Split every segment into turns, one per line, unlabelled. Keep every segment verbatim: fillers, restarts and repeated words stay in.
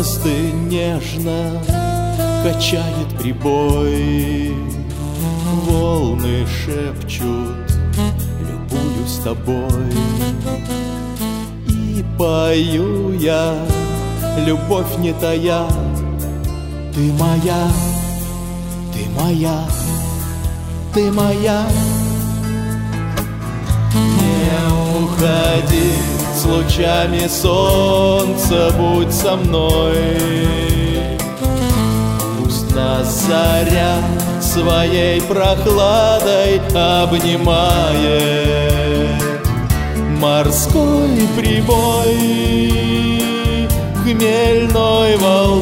звезды нежно качает прибой, волны шепчут: любуюсь тобой. И пою я, любовь не тая: ты моя, ты моя, ты моя. Не уходи с лучами солнца, будь со мной. Пусть нас заря своей прохладой обнимает. Морской прибой хмельной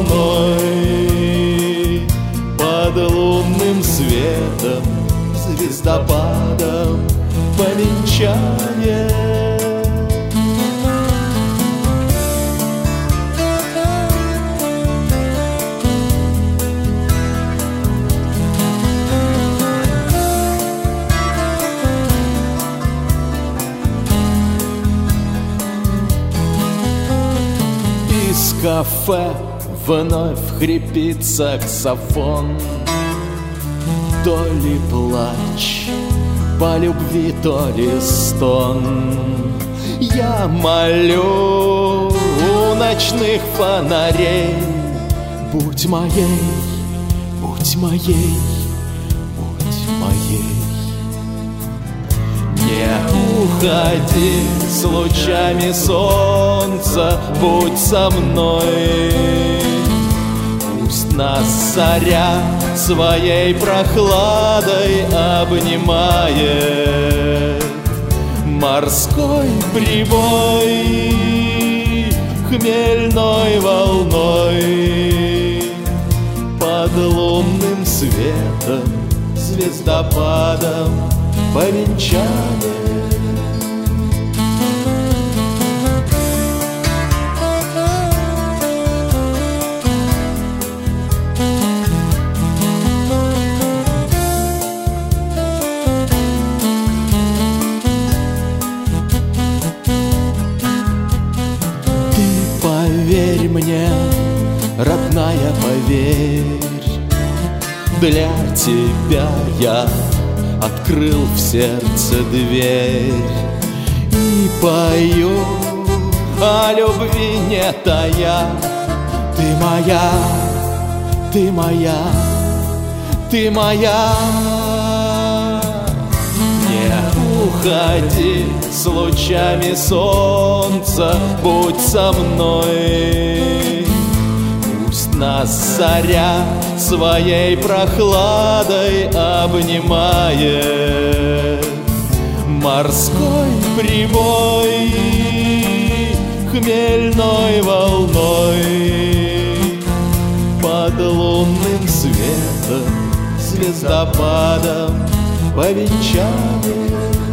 волной, под лунным светом, звездопадом повенчает. Из кафе вновь хрипит саксофон. То ли плач по любви, то ли стон. Я молю у ночных фонарей: будь моей, будь моей, будь моей. Не уходи с лучами солнца, будь со мной. Пусть нас заря своей прохладой обнимает. Морской прибой хмельной волной, под лунным светом, звездопадом повенчает. Поверь мне, родная, поверь, для тебя я открыл в сердце дверь. И пою о любви не тая: ты моя, ты моя, ты моя. Не уходи с лучами солнца, будь со мной. Пусть нас заря своей прохладой обнимает. Морской прибой хмельной волной, под лунным светом, звездопадом повенчает.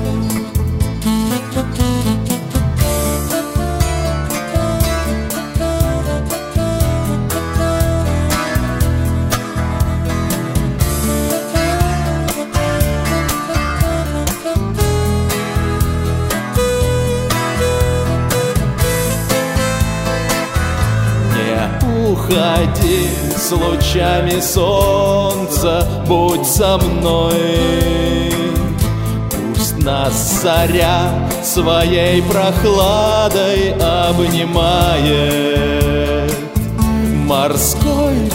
Уходи с лучами солнца, будь со мной. Пусть нас заря своей прохладой обнимает. Морской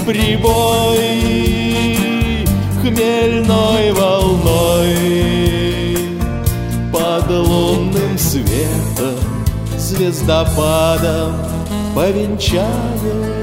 прибой хмельной волной, под лунным светом, звездопадом повенчает.